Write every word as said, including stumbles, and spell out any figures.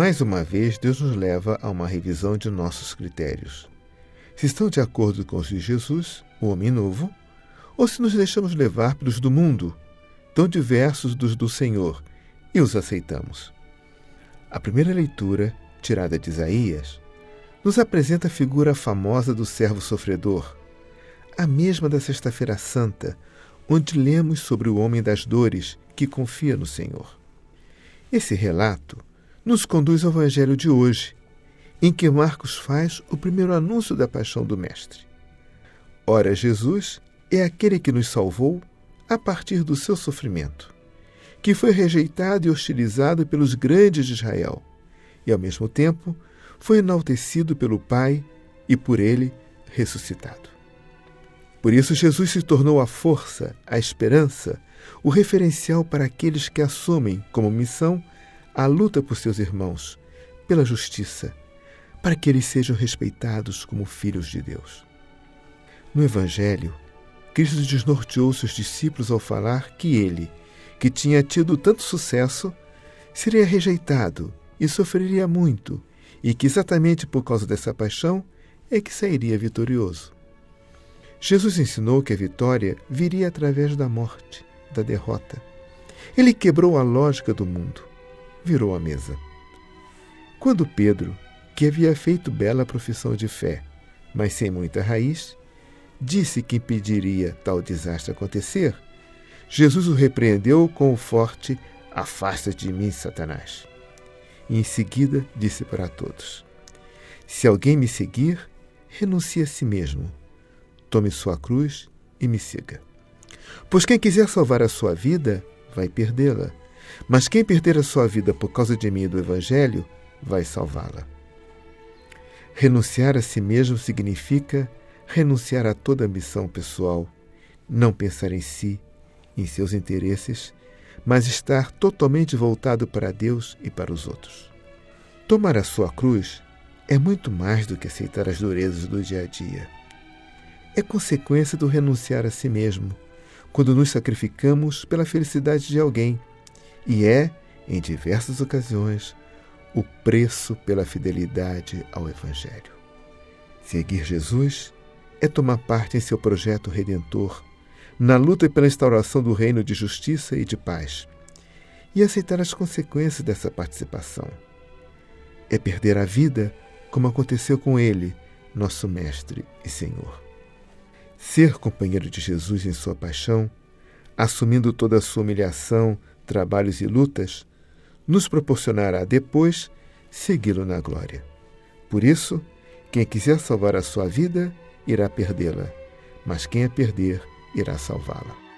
Mais uma vez, Deus nos leva a uma revisão de nossos critérios. Se estão de acordo com os de Jesus, o homem novo, ou se nos deixamos levar pelos do mundo, tão diversos dos do Senhor, e os aceitamos. A primeira leitura, tirada de Isaías, nos apresenta a figura famosa do servo sofredor, a mesma da Sexta-feira Santa, onde lemos sobre o homem das dores que confia no Senhor. Esse relato nos conduz ao Evangelho de hoje, em que Marcos faz o primeiro anúncio da paixão do Mestre. Ora, Jesus é aquele que nos salvou a partir do seu sofrimento, que foi rejeitado e hostilizado pelos grandes de Israel, e, ao mesmo tempo, foi enaltecido pelo Pai e, por ele, ressuscitado. Por isso, Jesus se tornou a força, a esperança, o referencial para aqueles que assumem como missão a luta por seus irmãos, pela justiça, para que eles sejam respeitados como filhos de Deus. No Evangelho, Cristo desnorteou seus discípulos ao falar que ele, que tinha tido tanto sucesso, seria rejeitado e sofreria muito, e que exatamente por causa dessa paixão é que sairia vitorioso. Jesus ensinou que a vitória viria através da morte, da derrota. Ele quebrou a lógica do mundo, virou a mesa. Quando Pedro, que havia feito bela profissão de fé, mas sem muita raiz, disse que impediria tal desastre acontecer, Jesus o repreendeu com o forte "Afasta-te de mim, Satanás." E em seguida disse para todos: "Se alguém me seguir, renuncie a si mesmo. Tome sua cruz e me siga. Pois quem quiser salvar a sua vida, vai perdê-la. Mas quem perder a sua vida por causa de mim e do Evangelho, vai salvá-la." Renunciar a si mesmo significa renunciar a toda ambição pessoal, não pensar em si, em seus interesses, mas estar totalmente voltado para Deus e para os outros. Tomar a sua cruz é muito mais do que aceitar as durezas do dia a dia. É consequência do renunciar a si mesmo, quando nos sacrificamos pela felicidade de alguém, e é, em diversas ocasiões, o preço pela fidelidade ao Evangelho. Seguir Jesus é tomar parte em seu projeto redentor, na luta pela instauração do reino de justiça e de paz, e aceitar as consequências dessa participação. É perder a vida, como aconteceu com ele, nosso Mestre e Senhor. Ser companheiro de Jesus em sua paixão, assumindo toda a sua humilhação, trabalhos e lutas, nos proporcionará depois segui-lo na glória. Por isso, quem quiser salvar a sua vida, irá perdê-la, mas quem a perder, irá salvá-la.